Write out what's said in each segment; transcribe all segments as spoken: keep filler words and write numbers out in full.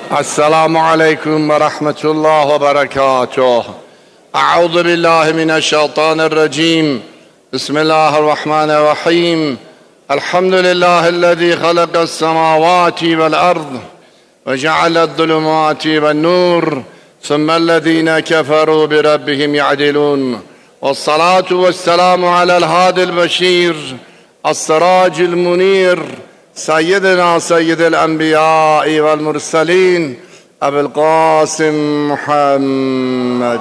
السلام عليكم ورحمة الله وبركاته. أعوذ بالله من الشيطان الرجيم. بسم الله الرحمن الرحيم. الحمد لله الذي خلق السماوات والأرض وجعل الظلمات والنور ثم الذين كفروا بربهم يعدلون. والصلاة والسلام على الهادي البشير السراج المنير سيدنا سيد الأنبياء والمرسلين أبي القاسم محمد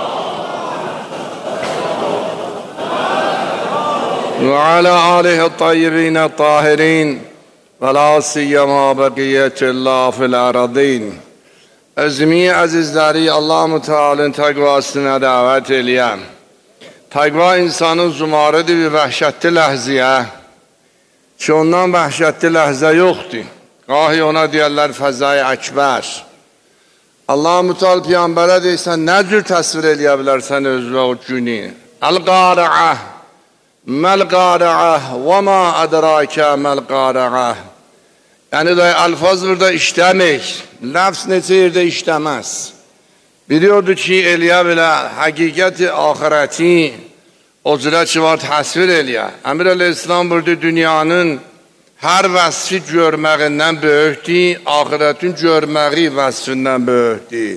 وعلى آله الطيبين الطاهرين ولا سيما بقية الله في الأرضين. Özümü azizləri Allah-u Teala'nın təqvasına dəvət eləyəm. Təqva insanın zumarıdır bir vəhşətli ləhziyə ki, ondan vəhşətli ləhzə yoxdur. Qahi ona deyərlər fəzai əkbər. Allah-u Teala Peyğəmbərə deyirsən, nə cür təsvir eləyə bilərsən özünə o günü? Əl-qari'ə, məl-qari'ə, və ma ədrakə məl-qari'ə. Yəni də alfaz burada işləmək, ləfz necə yerdə işləməz. Biliyordu ki, eləyə bilə həqiqəti, ahirəti, o cürə ki, var təsvir eləyə. Əmir Əl-İslam burada dünyanın hər vəsfi görməyindən böyükdür, ahirətin görməyi vəsfindən böyükdür.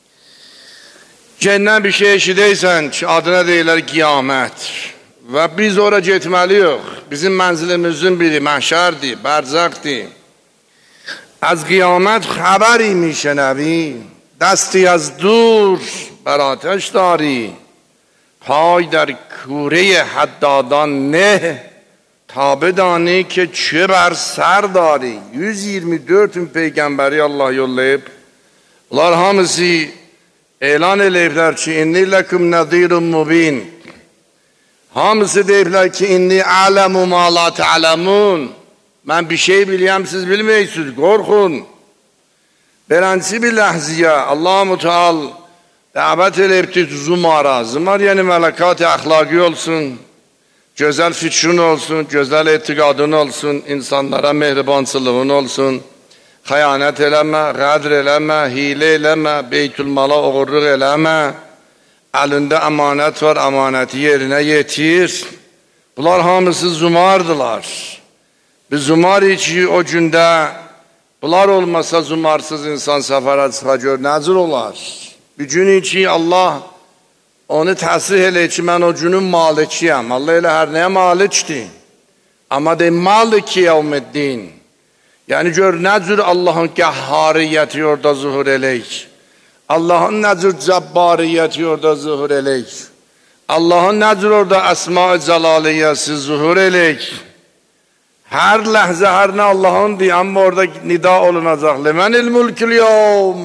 Cennet bir şey eşidəysən ki, adına deyilər qiyamət. Və biz ora getməliyik. Bizim mənzilimizin biri məhşərdir, bərzəqdir. از قیامت خبری میشنوی، دستی از دور بر آتش داری، پای در کوره حدادان نه تا بدانی که چه بر سر داری. yüz iyirmi dörd gün Peyğəmbəri Allah yollayıb, onlar hamısı elan eləyiblər ki, inni ləkum nəzirun mubin. Hamısı deyiblər ki, inni ələmu ma la ta'ləmun. Mən bir şey biliyəm, siz bilməyirsiniz, qorxun. Beləncə bir ləhziyə Allah-u Teala dəvət eləyibdir zumara. Zumar yəni mələkat-ı əxlaqi olsun, gözəl fikrin olsun, gözəl etiqadın olsun, insanlara mehribançılığın olsun, xəyanət eləmə, qədr eləmə, hilə eləmə, beytülmala oğurluq eləmə, əlində əmanət var, əmanəti yerinə yetir. Bunlar hamısı zumardılar. Biz zumarı ki o gündə bunlar olmasa zumarsız insan səfərə çıxacaq, nəcür olar? Bir gün ki Allah onu təsir elə ki, mən o günün malikiyəm. Allah elə hər nəyə malikdir. Amma deyim, maliki yevmiddin. Yəni gör, nəcür Allahın qəhhariyyəti orada zuhur eləyik. Allahın nəcür cəbbariyyəti orada zuhur eləyik. Allahın nəcür orada əsma-ı cəlaliyyəsi zuhur eləyik. Hər ləhzə, hər nə Allahındır, amma orada nida olunacaq. Ləmənil mülkül yevm.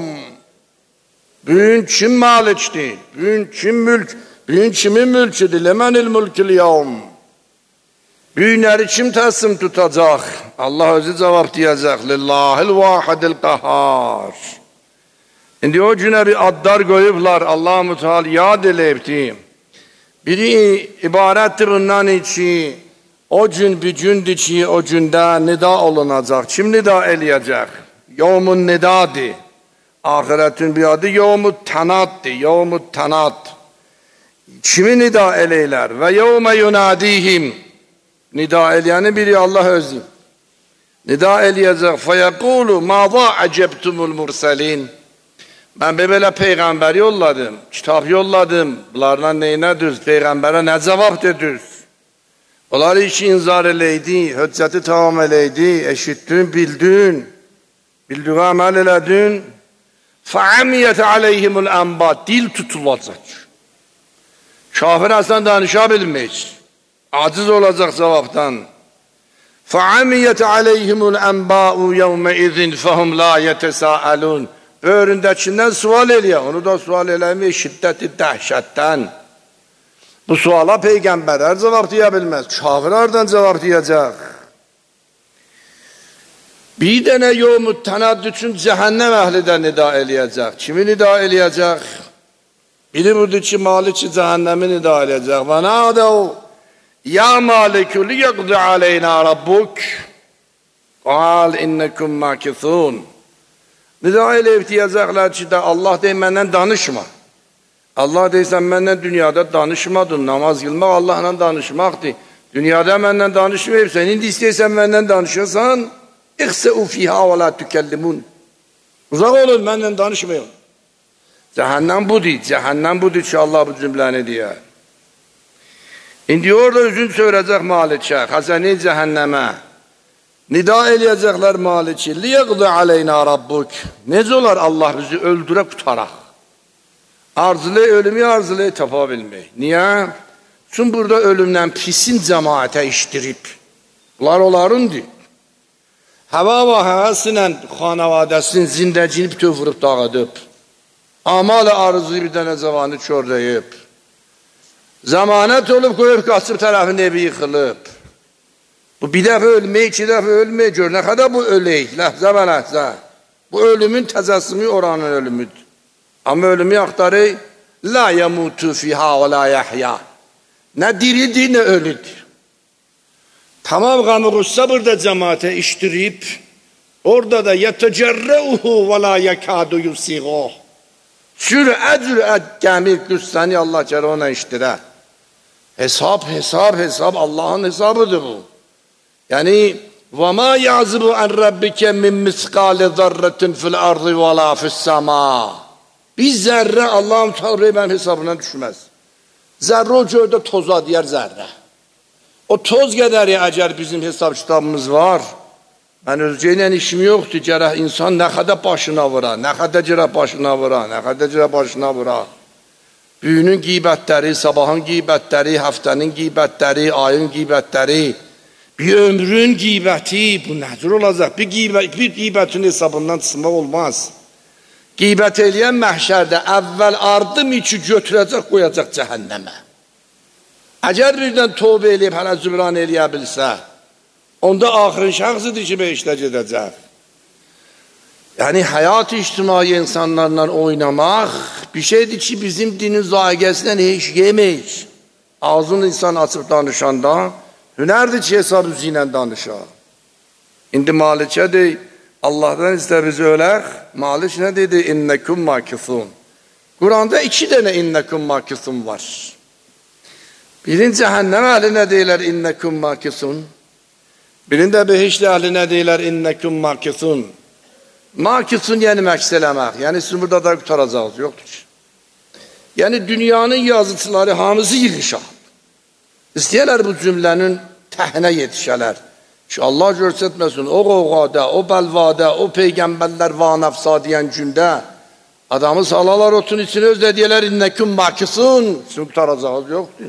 Bugün kim malikdir? Bugün kim mülk? Bugün kimin mülküdür? Ləmənil mülkül yevm. Bugünləri kim təslim tutacaq? Allah özü cavab deyəcək. Lillahil vahidil qahhar. İndi o günə bir adlar qoyublar. Allah-u Teala yad eləyibdir. Biri ibarətdir bundan ki, o gün bir gündür ki, o gündə nida olunacaq. Kim nida eləyəcək? Yevmun nidadır. Ahirətin bir adı yevmut tanaddır. Yevmut tanad. Kimi nida eləylər? Və yevmə yunadihim. Nida eləyəni biri Allah özü. Nida eləyəcək. Fəyəqulu maza əcəbtumul mursalin. Mən belə Peyğəmbər yolladım, kitab yolladım. Bunlarla neynədir? Peyğəmbərə nə cavab dedir? Onları işi inzar eləydi, hüccəti tamam eləydi, eşitdin, bildin, bildiği əməl elədin. فَعَمِيَتَ عَلَيْهِمُ الْأَنْبَا. Dil tutulacaq. Kafir aslan danışa bilmək. Aciz olacaq cavabdan. فَعَمِيَتَ عَلَيْهِمُ الْأَنْبَاءُ يَوْمَئِذٍ فَهُمْ لَا يَتَسَاءَلُونَ. Öğründəkindən sual eləyə. Onu da sual eləmək şiddəti dəhşətdən. Bu suala Peyğəmbərlər cavab deyə bilməz. Kafirlərdən cavab deyəcək. Bir dənə yevmut tanad üçün cəhənnəm əhli də nida eləyəcək. Kimi nida eləyəcək? Biri budur ki, maliki cəhənnəmi nida eləyəcək. Və nədəv ya malikü liyəqdi aleyna rabbuk qal innekum makithun. Nida eləyib deyəcəklər ki, də Allah deyir, məndən danışma. Allah deyirsən, məndən dünyada danışmadın, namaz qılmaq Allahla danışmaqdır. Dünyada məndən danışmayıbsan, indi istəyirsən məndən danışırsan, İxsəu fiyhə və la tükəllimun. Uzaq olun, məndən danışmayın. Cəhənnəm budur, cəhənnəm budur ki, Allah bu cümləni deyər. İndi orada üzün söyləyəcək Malikə, xəzəni cəhənnəmə. Nida eləyəcəklər Maliki, liyəqdi aleyna rabbuk. Necə olar Allah bizi öldürə qutaraq? Arzılı, ölümü arzılı tapa bilmək. Niyə? Çünki burada ölümdən pisin cəmaətə işdirib. Bunlar onlarındır. Həva və həvəsinlə xanavadəsinin zindəcini bütöv vurub dağıdıb. Amal arzı bir dənə zavanı çördəyib. Zamanət olub qoyub qaçıb tərəfin evi yıxılıb. Bu bir dəfə ölmək, iki dəfə ölmək gör. Nə qədər bu ölək, ləhzə və ləhzə. Bu ölümün təzəsimi oranın ölümüdür. Amma ölümü axtarı, la yamutu fiha və la yahya. Nə diridir, nə ölüdür. Tamam qamıqıssa burada cəmaətə işdirib, orada da yətəcərrəuhu və la yəkadu yusiğoh. Sürət-sürət gəmir qüssəni Allah gələ ona işdirə. Hesab, hesab, hesab, Allahın hesabıdır bu. Yəni, وَمَا يَعْزِبُ عَنْ رَبِّكَ مِنْ مِسْقَالِ ذَرَّةٍ فِي الْأَرْضِ وَلَا فِي السَّمَاءِ. Bir zərrə Allah'ın Tanrı'nın hesabına düşməz. Zərrə o göydə toza deyər zərrə. O toz qədəri əgər bizim hesab kitabımız var, mən özgəylə işim yoxdur, gərək insan nə qədər başına vura, nə qədər gərək başına vura, nə qədər gərək başına vura. Büyünün qeybətləri, sabahın qeybətləri, həftənin qeybətləri, ayın qeybətləri, bir ömrün qeybəti, bu nədir olacaq? Bir, qeybət, bir qeybətin hesabından çıxmaq olmaz. Qeybət eləyən məhşərdə əvvəl ardım içi götürəcək, qoyacaq cəhənnəmə. Əgər birdən tövbə eləyib, hələ zübran eləyə bilsə, onda axırın şəxsidir ki, beşdə gedəcək. Yəni, həyat ictimai insanlarla oynamaq bir şeydir ki, bizim dinin zaiqəsindən heç yeməyik. Ağzını insan açıb danışanda, hünərdir ki, hesab üzü ilə danışaq. İndi Malikədir, Allahdan istər bizi ölək, Malik nə dedi? İnnəkum makithun. Quranda iki dənə innəkum makithun var. Birinci cəhənnəm əhli nə deyilər? İnnəkum makithun. Birində behişli əhli nə deyilər? İnnəkum makithun. Makithun yəni məks eləmək. Yəni sizin burada da qutaracağız, yoxdur ki. Yəni dünyanın yazıçıları hamısı yığışaq. İstəyərlər bu cümlənin təhnə yetişələr. Ki Allah görsətməsin, o qoğada, o bəlvada, o peyğəmbərlər vanəfsa deyən gündə adamı salalar otun içine özlə deyələr, innəkum makithun. Sizin qutaracağız, yoxdur.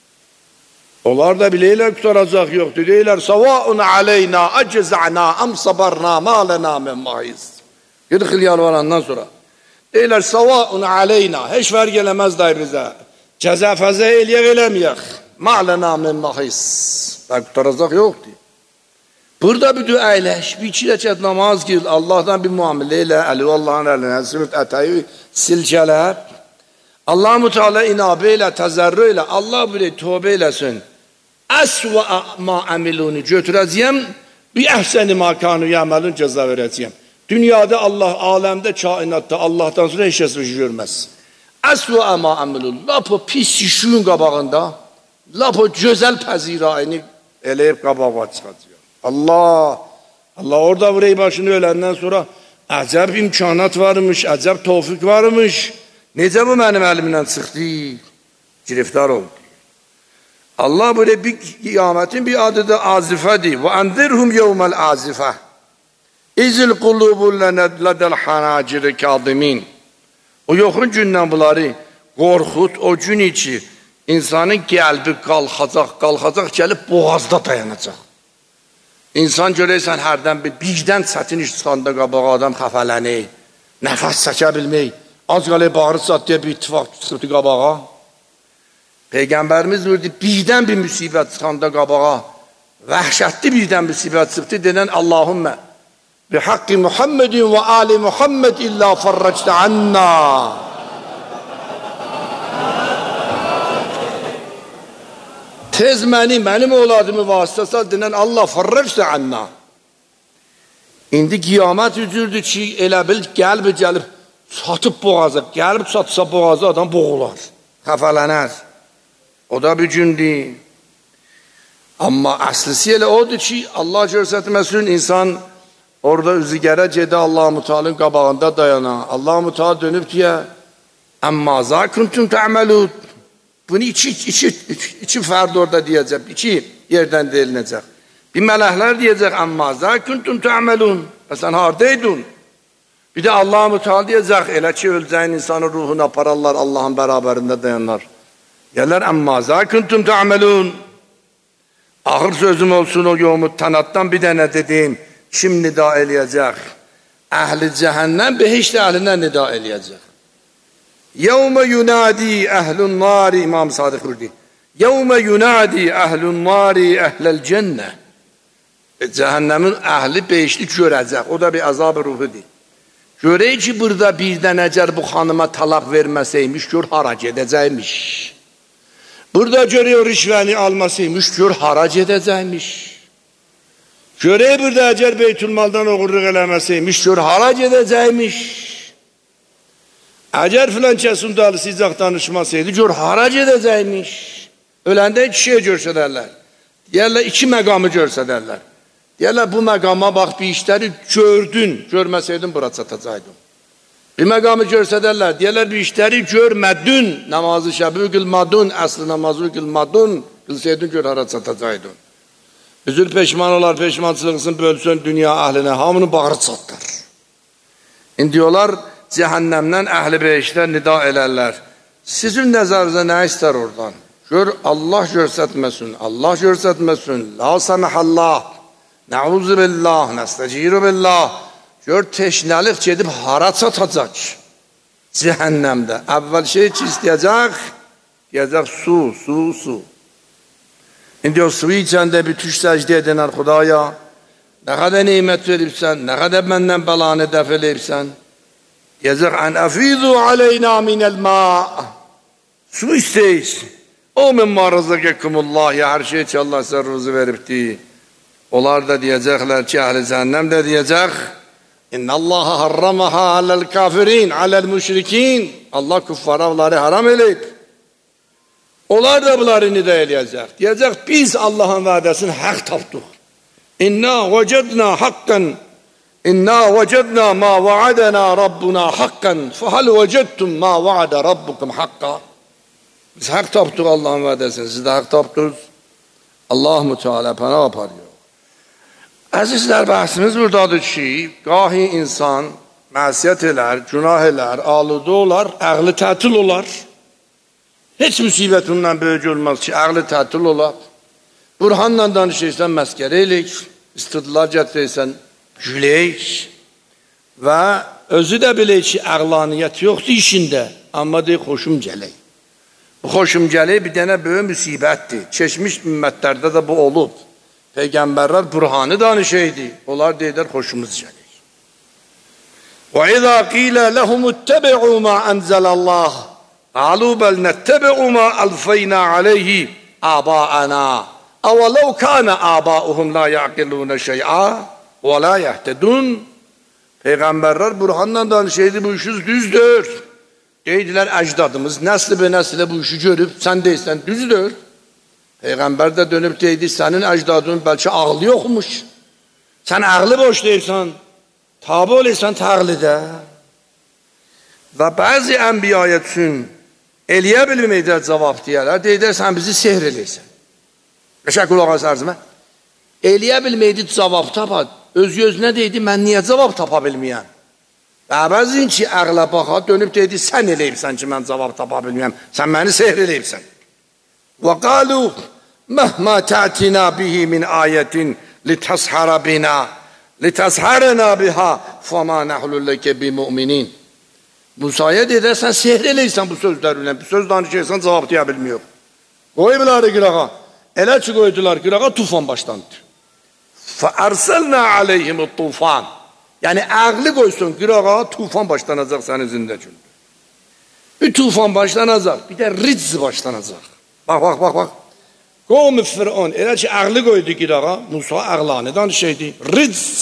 Onlar da biləylər qutaracaq yoxdur. Deyirlər, savaun aleyna əcəzə'na am sabarna malena min mahiz. qırx il yalvarandan sonra. Deyirlər, savaun aleyna, heç fərq eləməz day bizə. Cəzə-fəzə eləyək eləməyək. Malena min mahiz. Da qutaracaq yoxdur. Burada bir dua əyləş, bir iki rəkət namaz qıl, Allahdan bir müamilə elə, Əli Allah'ın əlinə, sümət ətəyi silcələr. Allah-u Teala inabə elə, təzərrü elə, Allah bilir, tövbə eləsin. Əsvə ma əmiluni götürəcəyəm, bir əhsəni ma kanu yəməlun cəza verəcəyəm. Dünyada Allah, aləmdə, kainatda Allahdan sonra heç kəs bir şey görməz. Əsvə ma əmilun, lap o pis işin qabağında, lap o gözəl pəzirayını eləyib qabağa çıxacaq. Allah, Allah orada burayı başını öləndən sonra əcəb imkanat varmış, əcəb tevfik varmış. Necə bu mənim əlimdən çıxdı? Giriftar oldu. Allah böyle bir kıyametin bir adı da azifədir. Və ənzirhum yevməl azifə. İzil qulubun lədəl hanaciri kadimin. O yoxun gündən bunları qorxut, o gün içi insanın qəlbi qalxacaq, qalxacaq, gəlib boğazda dayanacaq. İnsan görəysən hərdən bir, birdən çətin iş çıxanda qabağa adam xəfələnir, nəfəs çəkə bilmək, az qalay bağırı çat deyə bir ittifaq çıxıbdı qabağa. Peyğəmbərimiz buyurdu, birdən bir müsibət çıxanda qabağa, vəhşətli birdən müsibət çıxdı, denən Allahümmə, bi haqqi Muhammedin və ali Muhammed illa farracdə anna. Tez məni, mənim oğladımı vasitəsə denən Allah farracdə anna. İndi qiyamət üzürdür ki, elə bil gəlb gəlib satıb boğazı, gəlib satsa boğazı adam boğular, xəfələnər. O da bir gündür. Amma əslisi elə odur ki, Allah görsətməsin, insan orada üzügərə gedə Allah-u Teala'nın qabağında dayana. Allah-u Teala dönüb deyə, əmmə zə kuntum tə'məlun. Bunu iki, iki, iki fərd orada deyəcək, iki yerdən deyilinəcək. Bir mələklər deyəcək, əmmə zə kuntum tə'məlun. Və sən haradaydın? Bir də Allah-u Teala deyəcək, elə ki, öləcəyin insanın ruhunu apararlar, Allahın bərabərində dayanlar. Gələr, əmmə zə kuntum tə'məlun. Ahır sözüm olsun o yomut tanatdan bir dənə dedim, kim nida eləyəcək? Əhli cəhənnəm behişt əhlindən nida eləyəcək. Yevme yunadi əhlun nari, İmam Sadiq Hürdi. Yevme yunadi əhlun nari əhləl cənnə. Cəhənnəmin əhli behiştli görəcək, o da bir azab-ı ruhudur. Görək ki, burada birdən əcər bu xanıma talaq verməsəymiş, gör hara gedəcəkmiş. Burada görüyor rişvəni almasıymış, gör harac edəcəkmiş. Görək burada əgər Beytülmaldan oğurluq eləməsiymiş, gör harac edəcəkmiş. Əgər filan kəsin dalı sizaq danışmasaydı, gör harac edəcəkmiş. Öləndə iki şey görsədərlər. Deyərlər, iki məqamı görsədərlər. Deyərlər, bu məqama bax, bir işləri gördün, görməsəydin, bura çatacaqdın. Bir məqamı görsədərlər, deyərlər, bir işləri görmədün, namazı şəbi qılmadın, əsli namazı qılmadın, qılsaydın, gör hara çatacaqdın. Üzül peşman olar, peşmançılığısın bölsün dünya əhlinə, hamını bağırı çatlar. İndi diyorlar, cəhənnəmdən əhli beyişlər nida elərlər. Sizin nəzərinizə nə istər oradan? Gör, Allah görsətməsin, Allah görsətməsin, la səməhallah, nəuzu billah, nəstəciru billah. Gör, teşnəlik gedib hara çatacaq cəhənnəmdə. Əvvəl şey ki, istəyəcək, deyəcək su, su, su. İndi o suyu içəndə bir tüş səcdə edənər Xudaya, nə qədər neymət veribsən, nə qədər məndən bəlanı dəf eləyibsən, deyəcək, ən əfizu aleyna minəl ma, su istəyiz. O min marzəqəkumullah, ya hər şey ki, Allah sizə ruzu veribdi. Onlar da deyəcəklər ki, əhl-i cəhənnəm də deyəcək, İnna Allaha harramaha alel kafirin, alel müşrikin. Allah kuffara bunları haram eləyib. Onlar da bunları nida eləyəcək. Deyəcək, biz Allah'ın vədəsini haq tapdıq. İnna vəcədna haqqan, inna vəcədna ma vaadena Rabbuna haqqan, fəhəl vəcədtum ma vaada Rabbukum haqqa. Biz haq tapdıq Allah'ın vədəsini, siz də haq tapdınız. Allah-u Teala pənah aparıyor. Əzizlər, bəhsimiz buradadır ki, qahi insan məsiyət elər, günah elər, aludu olar, əqli tətil olar. Heç müsibətindən böyük olmaz ki, əqli tətil olar. Burhanla danışırsan, məskərə eləyik, istidlar gətirəysən, güləyik və özü də bilək ki, əqlaniyyət yoxdur işində, amma deyək, xoşum gələk. Bu xoşum gələk bir dənə böyük müsibətdir. Keçmiş ümmətlərdə də bu olub. Peygamberler burhanı danışaydı. Onlar deyirlər, xoşumuz gəlir. وَإِذَا قِيلَ لَهُمُ اتَّبِعُوا مَا أَنْزَلَ اللّٰهِ قَالُوا بَلْ نَتَّبِعُ مَا أَلْفَيْنَا عَلَيْهِ آبَاءَنَا أَوَلَوْ كَانَ آبَاؤُهُمْ لَا يَعْقِلُونَ شَيْئًا وَلَا يَهْتَدُونَ. Peygamberler burhanla danışaydı, bu işiniz düzdür. Deydiler, əcdadımız nəsli be nəslə bu işi görüb, sən deyirsən, düzdür. Peygamber de dönüp deydi, senin əcdadın belki ağlı yokmuş. Sen ağlı boş deyirsən, tabi olursan təqlidə. Və bəzi ənbiyaya üçün eləyə bilməkdə cavab deyərlər, deyirlər, sən bizi sehr eləyirsən. Qəşək qulaq asarsın, eləyə bilməkdə cavab tapad. Öz-gözünə deydi, mən niyə cavab tapa bilməyəm? Və bəzin ki, əqlə baxa, dönüb deydi, sən eləyibsən ki, mən cavab tapa bilməyəm. Sən məni sehr eləyibsən. وَقَالُوا مَهْمَا تَعْتِنَا بِهِ مِنْ آيَةٍ لِتَسْحَرَ بِنَا لِتَسْحَرَنَا بِهَا فَمَا نَحْلُ لَكَ بِمُؤْمِنِينَ. Musa'ya deyirsən, sehr eləyirsən bu sözlərlə, bu söz danışırsan, cavab deyə bilmiyor. Qoyublar qırağa, elə ki qoydular qırağa, tufan başlandı. فَأَرْسَلْنَا عَلَيْهِمُ الطُّوفَانِ. Yəni, əqli qoysun qırağa, tufan başlanacaq sənin zindəcün. Bir tufan başlanacaq, bir də rizz başlanacaq. Bak, bak, bak, bak. Qovm-i Fir'on, elə ki, əqli qoydu qırağa, Musa əqlanı danışaydı, rizz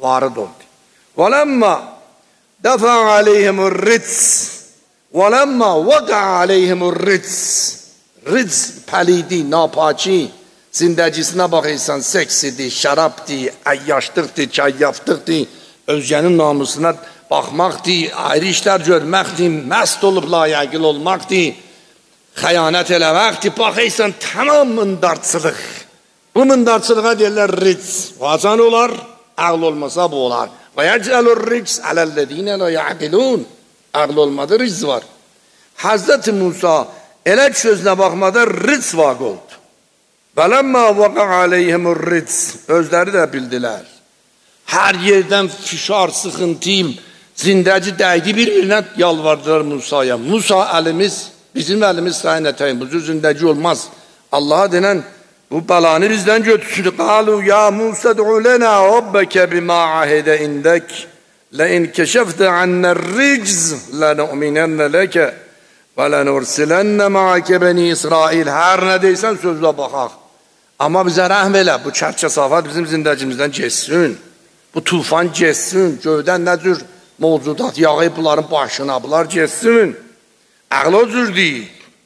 varid oldu. وَلَمَّا دَفَعَ عَلَيْهِمُ الرِّجْسِ وَلَمَّا وَقَعَ عَلَيْهِمُ الرِّجْسِ Ric, pəlidi, napaki, zindəcisinə baxırsan, seksidir, şərabdir, əyyaşlıqdır, kəyyaflıqdır, özgənin namusuna baxmaqdır, ayrı işlər görməkdir, məst olub layəqil olmaqdır, xəyanət eləməkdir, baxırsan, tamam mındarçılıq. Bu mındarçılığa deyirlər ric. Vacan olar, ağıl olmasa bu olar. Və yəcəlur ric ələllədinə la yəqilun. Ağıl olmadı, ric var. Hazreti Musa elə ki sözünə baxmada ric vaqı oldu. Vələmmə vəqa aleyhimur ric. Özləri də bildilər. Hər yerdən fişar, sıxıntıyım, zindəci dəydi bir-birinə yalvardılar Musaya. Musa əlimiz, bizim əlimiz sayın ətəyin, bu cür zindəci olmaz. Allah'a denən bu bəlanı bizdən götürsün. Qalu ya Musa du'u lena rabbeke bima ahide indek la in keşefte annər ricz la nu'minenne leke və la nursilenne ma'ake beni İsrail. Hər nə deysən sözlə baxaq. Amma bizə rəhm elə, bu çərkəsafat bizim zindəcimizdən geçsin. Bu tufan geçsin, göydən nə cür mevcudat yağıb bunların başına, bunlar geçsin. Ağlı o cür deyil.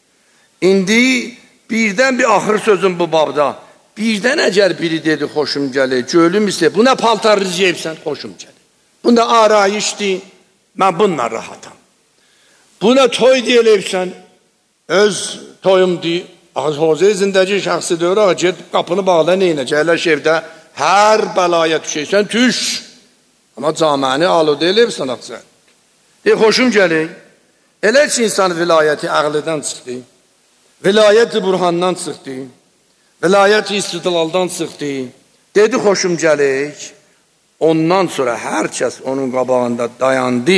İndi birdən bir axır sözüm bu babda. Birdən əgər biri dedi, xoşum gəlir, gölüm istəyir. Bu nə paltar ricəyibsən, xoşum gəlir. Bu nə arayışdır, mən bununla rahatam. Bu nə toy deyilibsən, öz toyumdur. Hozey zindəci şəxsi deyir, get qapını bağla neynə, gəyləş evdə, hər bəlaya düşəysən, düş. Amma caməni aludə eləyibsən, axı. Deyir, xoşum gəlir. Elə ki, insan vilayəti ağlıdan çıxdı. Vilayət-i burhandan çıxdı, vilayət-i istidlaldan çıxdı, dedi xoşum gəlik, ondan sonra hər kəs onun qabağında dayandı,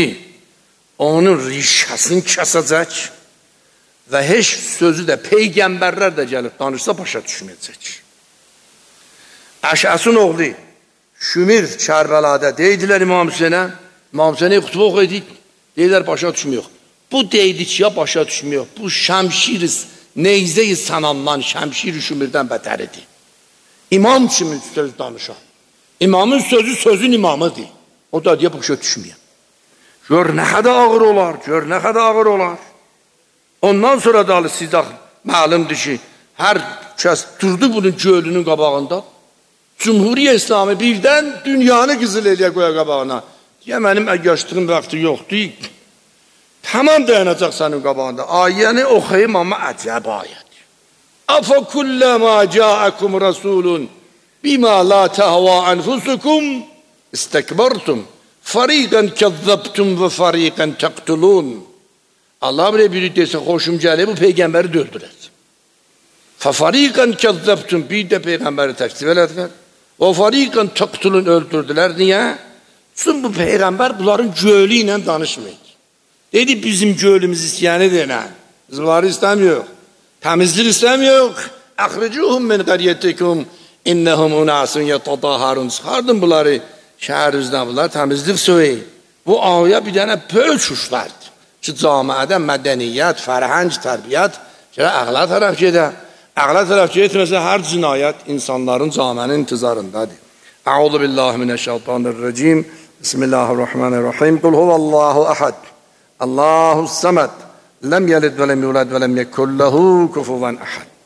onun rişəsini kəsəcək və heç sözü də peyğəmbərlər də gəlib danışsa başa düşməyəcək. Əşəsin oğlu Şümir Kərbəladə deydilər İmam Hüseynə, İmam Hüseynə xutbə oxuydu, deyilər başa düşmüyor. Bu deydi ki ya başa düşmüyor, bu şəmşiriz, neyzə-i sanamdan şəmşir-i şümürdən bətəridir. İmam kimin söz danışan? İmamın sözü sözün imamıdır. O da deyə başa düşməyəm. Gör nə qədər ağır olar, gör nə qədər ağır olar. Ondan sonra da sizə məlumdur ki, hər kəs durdu bunun gölünün qabağında. Cumhuriyyə İslamı birdən dünyanı qızıl eləyə qoya qabağına. Deyə mənim əgəşdiyim vaxtı yoxdur. Tamam dayanacaq sənin qabağında. Ayəni oxuyum, amma əcəb ayət. Əfə kulləmə cəəkum rəsulun bimə la təhvə ənfusukum istəkbərtum fəriqən kəzzəbtum və fəriqən təqtulun. Allah bir biri desə, xoşum gəlir, bu peyğəmbəri döldürər. Fəriqən kəzzəbtum, bir də peyğəmbəri təksib elədilər. Və fəriqən təqtulun öldürdülər. Niyə? Çünki bu peyğəmbər bunların gölü ilə danışmayır. Dedi bizim gölümüz istəyəni denən. Biz bunları istəmiyor. Təmizlik istəmiyor. Əxricuhum min qəriyyətikum innəhum unasun yətadaharun. Çıxardın bunları şəhərinizdən, bunlar təmizlik söyləyin. Bu ağaya bir dənə böyük uşlardır. Ki camiədə mədəniyyət, fərhəng, tərbiyyət ağla tərəf gedə. Ağla tərəf getməsə hər cinayət insanların camiənin intizarındadır. Əuzu billahi minəşşeytanirracim. Bismillahirrahmanirrahim. Qul huvallahu əhəd. Allahu səməd. Ləm yəlid və ləm yulad və ləm yekun lehu kufuven əhəd.